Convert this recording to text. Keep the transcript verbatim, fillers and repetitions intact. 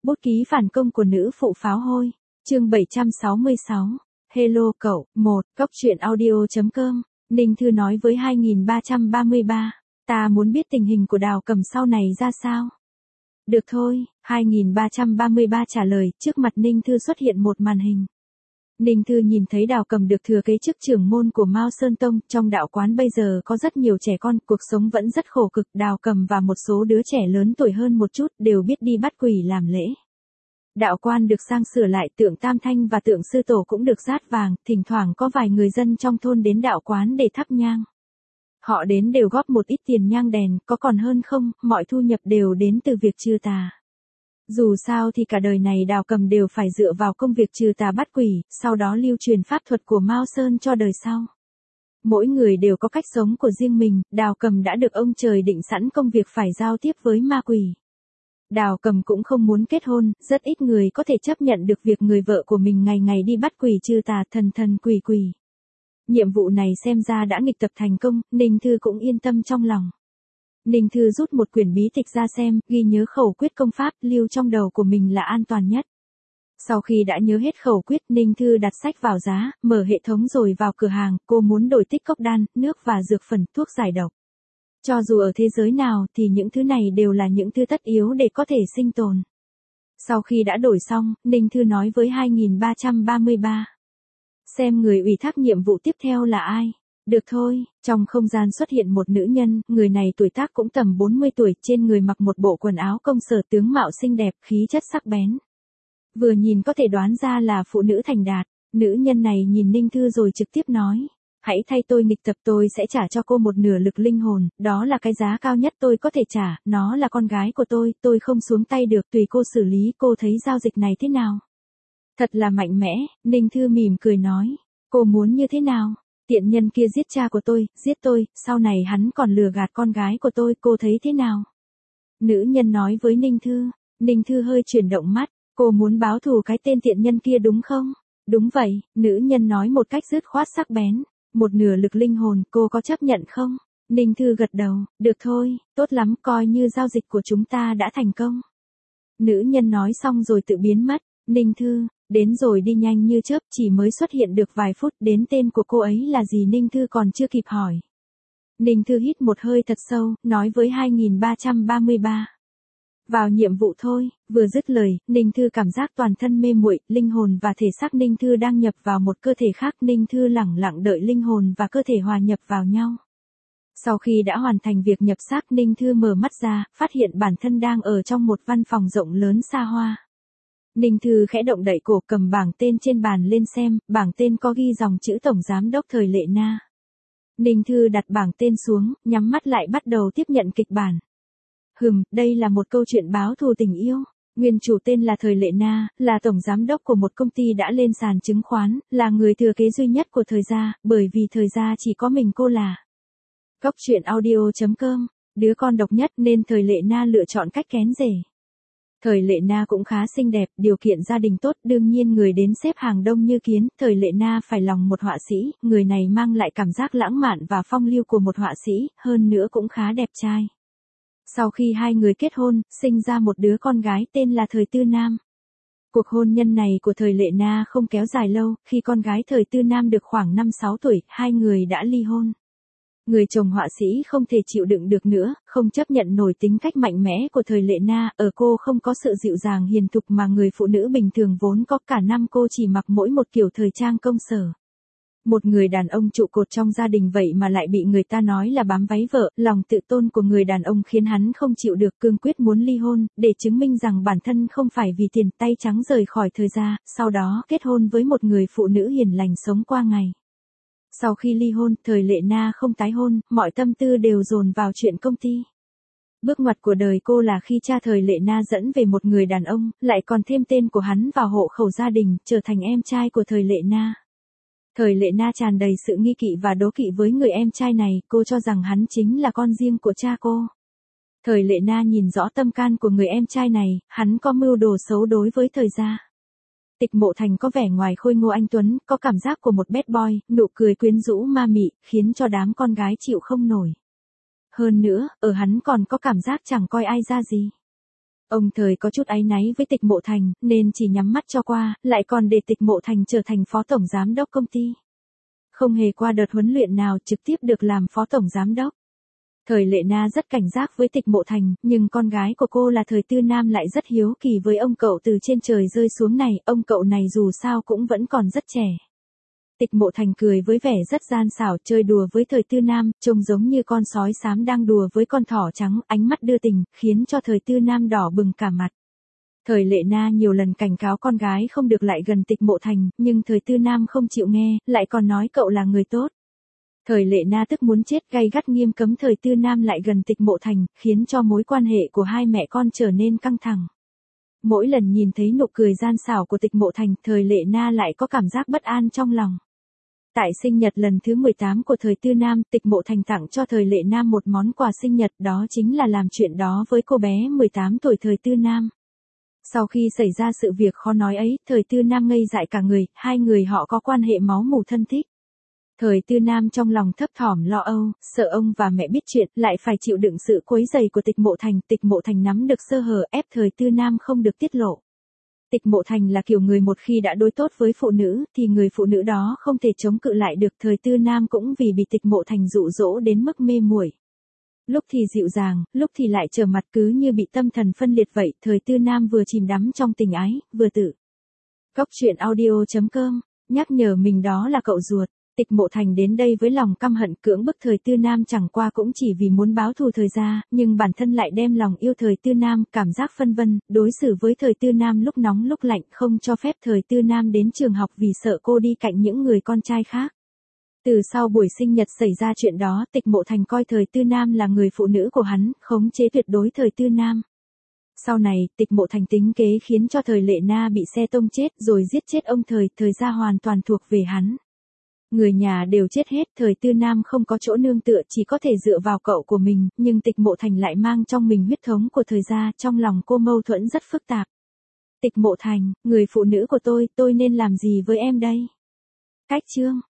Bút ký phản công của nữ phụ pháo hôi. Chương bảy trăm sáu mươi sáu. Hello cậu. một. Cốc truyện audio.com. Ninh Thư nói với hai nghìn ba trăm ba mươi ba. Ta muốn biết tình hình của Đào Cầm sau này ra sao. Được thôi, hai nghìn ba trăm ba mươi ba trả lời. Trước mặt Ninh Thư xuất hiện một màn hình. Ninh Thư nhìn thấy Đào Cầm được thừa kế chức trưởng môn của Mao Sơn Tông. Trong đạo quán bây giờ có rất nhiều trẻ con, cuộc sống vẫn rất khổ cực. Đào Cầm và một số đứa trẻ lớn tuổi hơn một chút đều biết đi bắt quỷ làm lễ. Đạo quan được sang sửa lại, tượng Tam Thanh và tượng Sư Tổ cũng được dát vàng, thỉnh thoảng có vài người dân trong thôn đến đạo quán để thắp nhang. Họ đến đều góp một ít tiền nhang đèn, có còn hơn không, mọi thu nhập đều đến từ việc trừ tà. Dù sao thì cả đời này Đào Cầm đều phải dựa vào công việc trừ tà bắt quỷ, sau đó lưu truyền pháp thuật của Mao Sơn cho đời sau. Mỗi người đều có cách sống của riêng mình, Đào Cầm đã được ông trời định sẵn công việc phải giao tiếp với ma quỷ. Đào Cầm cũng không muốn kết hôn, rất ít người có thể chấp nhận được việc người vợ của mình ngày ngày đi bắt quỷ trừ tà, thần thần quỷ quỷ. Nhiệm vụ này xem ra đã nghịch tập thành công, Ninh Thư cũng yên tâm trong lòng. Ninh Thư rút một quyển bí tịch ra xem, ghi nhớ khẩu quyết công pháp, lưu trong đầu của mình là an toàn nhất. Sau khi đã nhớ hết khẩu quyết, Ninh Thư đặt sách vào giá, mở hệ thống rồi vào cửa hàng, cô muốn đổi tích cốc đan, nước và dược phần, thuốc giải độc. Cho dù ở thế giới nào thì những thứ này đều là những thứ tất yếu để có thể sinh tồn. Sau khi đã đổi xong, Ninh Thư nói với hai nghìn ba trăm ba mươi ba. Xem người ủy thác nhiệm vụ tiếp theo là ai. Được thôi, trong không gian xuất hiện một nữ nhân, người này tuổi tác cũng tầm bốn mươi tuổi, trên người mặc một bộ quần áo công sở, tướng mạo xinh đẹp, khí chất sắc bén. Vừa nhìn có thể đoán ra là phụ nữ thành đạt. Nữ nhân này nhìn Ninh Thư rồi trực tiếp nói. Hãy thay tôi nghịch tập, tôi sẽ trả cho cô một nửa lực linh hồn, đó là cái giá cao nhất tôi có thể trả, nó là con gái của tôi, tôi không xuống tay được, tùy cô xử lý, cô thấy giao dịch này thế nào? Thật là mạnh mẽ, Ninh Thư mỉm cười nói, cô muốn như thế nào? Tiện nhân kia giết cha của tôi, giết tôi, sau này hắn còn lừa gạt con gái của tôi, cô thấy thế nào? Nữ nhân nói với Ninh Thư. Ninh Thư hơi chuyển động mắt, cô muốn báo thù cái tên tiện nhân kia đúng không? Đúng vậy, nữ nhân nói một cách dứt khoát sắc bén. Một nửa lực linh hồn, cô có chấp nhận không? Ninh Thư gật đầu, được thôi, tốt lắm, coi như giao dịch của chúng ta đã thành công. Nữ nhân nói xong rồi tự biến mất. Ninh Thư, đến rồi đi nhanh như chớp, chỉ mới xuất hiện được vài phút, đến tên của cô ấy là gì Ninh Thư còn chưa kịp hỏi. Ninh Thư hít một hơi thật sâu, nói với hai nghìn ba trăm ba mươi ba. Vào nhiệm vụ thôi. Vừa dứt lời, Ninh Thư cảm giác toàn thân mê muội, linh hồn và thể xác Ninh Thư đang nhập vào một cơ thể khác, Ninh Thư lẳng lặng đợi linh hồn và cơ thể hòa nhập vào nhau. Sau khi đã hoàn thành việc nhập xác, Ninh Thư mở mắt ra, phát hiện bản thân đang ở trong một văn phòng rộng lớn xa hoa. Ninh Thư khẽ động đậy cổ, cầm bảng tên trên bàn lên xem, bảng tên có ghi dòng chữ Tổng Giám đốc Thời Lệ Na. Ninh Thư đặt bảng tên xuống, nhắm mắt lại bắt đầu tiếp nhận kịch bản. Hừm, đây là một câu chuyện báo thù tình yêu. Nguyên chủ tên là Thời Lệ Na, là tổng giám đốc của một công ty đã lên sàn chứng khoán, là người thừa kế duy nhất của Thời gia, bởi vì Thời gia chỉ có mình cô là. Cốc truyện audio.com, đứa con độc nhất nên Thời Lệ Na lựa chọn cách kén rể. Thời Lệ Na cũng khá xinh đẹp, điều kiện gia đình tốt, đương nhiên người đến xếp hàng đông như kiến, Thời Lệ Na phải lòng một họa sĩ, người này mang lại cảm giác lãng mạn và phong lưu của một họa sĩ, hơn nữa cũng khá đẹp trai. Sau khi hai người kết hôn, sinh ra một đứa con gái tên là Thời Tư Nam. Cuộc hôn nhân này của Thời Lệ Na không kéo dài lâu, khi con gái Thời Tư Nam được khoảng năm sáu tuổi, hai người đã ly hôn. Người chồng họa sĩ không thể chịu đựng được nữa, không chấp nhận nổi tính cách mạnh mẽ của Thời Lệ Na, ở cô không có sự dịu dàng hiền thục mà người phụ nữ bình thường vốn có, cả năm cô chỉ mặc mỗi một kiểu thời trang công sở. Một người đàn ông trụ cột trong gia đình vậy mà lại bị người ta nói là bám váy vợ, lòng tự tôn của người đàn ông khiến hắn không chịu được, cương quyết muốn ly hôn, để chứng minh rằng bản thân không phải vì tiền, tay trắng rời khỏi Thời gia, sau đó kết hôn với một người phụ nữ hiền lành sống qua ngày. Sau khi ly hôn, Thời Lệ Na không tái hôn, mọi tâm tư đều dồn vào chuyện công ty. Bước ngoặt của đời cô là khi cha Thời Lệ Na dẫn về một người đàn ông, lại còn thêm tên của hắn vào hộ khẩu gia đình, trở thành em trai của Thời Lệ Na. Thời Lệ Na tràn đầy sự nghi kỵ và đố kỵ với người em trai này, cô cho rằng hắn chính là con riêng của cha cô. Thời Lệ Na nhìn rõ tâm can của người em trai này, hắn có mưu đồ xấu đối với Thời gia. Tịch Mộ Thành có vẻ ngoài khôi ngô anh tuấn, có cảm giác của một bad boy, nụ cười quyến rũ ma mị, khiến cho đám con gái chịu không nổi. Hơn nữa, ở hắn còn có cảm giác chẳng coi ai ra gì. Ông Thời có chút áy náy với Tịch Mộ Thành, nên chỉ nhắm mắt cho qua, lại còn để Tịch Mộ Thành trở thành phó tổng giám đốc công ty. Không hề qua đợt huấn luyện nào, trực tiếp được làm phó tổng giám đốc. Thời Lệ Na rất cảnh giác với Tịch Mộ Thành, nhưng con gái của cô là Thời Tư Nam lại rất hiếu kỳ với ông cậu từ trên trời rơi xuống này, ông cậu này dù sao cũng vẫn còn rất trẻ. Tịch Mộ Thành cười với vẻ rất gian xảo, chơi đùa với Thời Tư Nam, trông giống như con sói xám đang đùa với con thỏ trắng, ánh mắt đưa tình, khiến cho Thời Tư Nam đỏ bừng cả mặt. Thời Lệ Na nhiều lần cảnh cáo con gái không được lại gần Tịch Mộ Thành, nhưng Thời Tư Nam không chịu nghe, lại còn nói cậu là người tốt. Thời Lệ Na tức muốn chết, gay gắt nghiêm cấm Thời Tư Nam lại gần Tịch Mộ Thành, khiến cho mối quan hệ của hai mẹ con trở nên căng thẳng. Mỗi lần nhìn thấy nụ cười gian xảo của Tịch Mộ Thành, Thời Lệ Na lại có cảm giác bất an trong lòng. Tại sinh nhật lần thứ mười tám của Thời Tư Nam, Tịch Mộ Thành tặng cho Thời Lệ Na một món quà sinh nhật, đó chính là làm chuyện đó với cô bé mười tám tuổi Thời Tư Nam. Sau khi xảy ra sự việc khó nói ấy, Thời Tư Nam ngây dại cả người, hai người họ có quan hệ máu mủ thân thích. Thời Tư Nam trong lòng thấp thỏm lo âu, sợ ông và mẹ biết chuyện, lại phải chịu đựng sự quấy rầy của Tịch Mộ Thành. Tịch Mộ Thành nắm được sơ hở, ép Thời Tư Nam không được tiết lộ. Tịch Mộ Thành là kiểu người một khi đã đối tốt với phụ nữ, thì người phụ nữ đó không thể chống cự lại được. Thời Tư Nam cũng vì bị Tịch Mộ Thành dụ dỗ đến mức mê muội. Lúc thì dịu dàng, lúc thì lại trở mặt, cứ như bị tâm thần phân liệt vậy. Thời Tư Nam vừa chìm đắm trong tình ái, vừa tự. Cốc truyện audio chấm com, nhắc nhở mình đó là cậu ruột. Tịch Mộ Thành đến đây với lòng căm hận, cưỡng bức Thời Tư Nam chẳng qua cũng chỉ vì muốn báo thù Thời gia, nhưng bản thân lại đem lòng yêu Thời Tư Nam, cảm giác phân vân, đối xử với Thời Tư Nam lúc nóng lúc lạnh, không cho phép Thời Tư Nam đến trường học vì sợ cô đi cạnh những người con trai khác. Từ sau buổi sinh nhật xảy ra chuyện đó, Tịch Mộ Thành coi Thời Tư Nam là người phụ nữ của hắn, khống chế tuyệt đối Thời Tư Nam. Sau này, Tịch Mộ Thành tính kế khiến cho Thời Lệ Na bị xe tông chết, rồi giết chết ông Thời, Thời gia hoàn toàn thuộc về hắn. Người nhà đều chết hết, Thời Tư Nam không có chỗ nương tựa, chỉ có thể dựa vào cậu của mình, nhưng Tịch Mộ Thành lại mang trong mình huyết thống của Thời gia, trong lòng cô mâu thuẫn rất phức tạp. Tịch Mộ Thành, người phụ nữ của tôi, tôi nên làm gì với em đây? Cách chương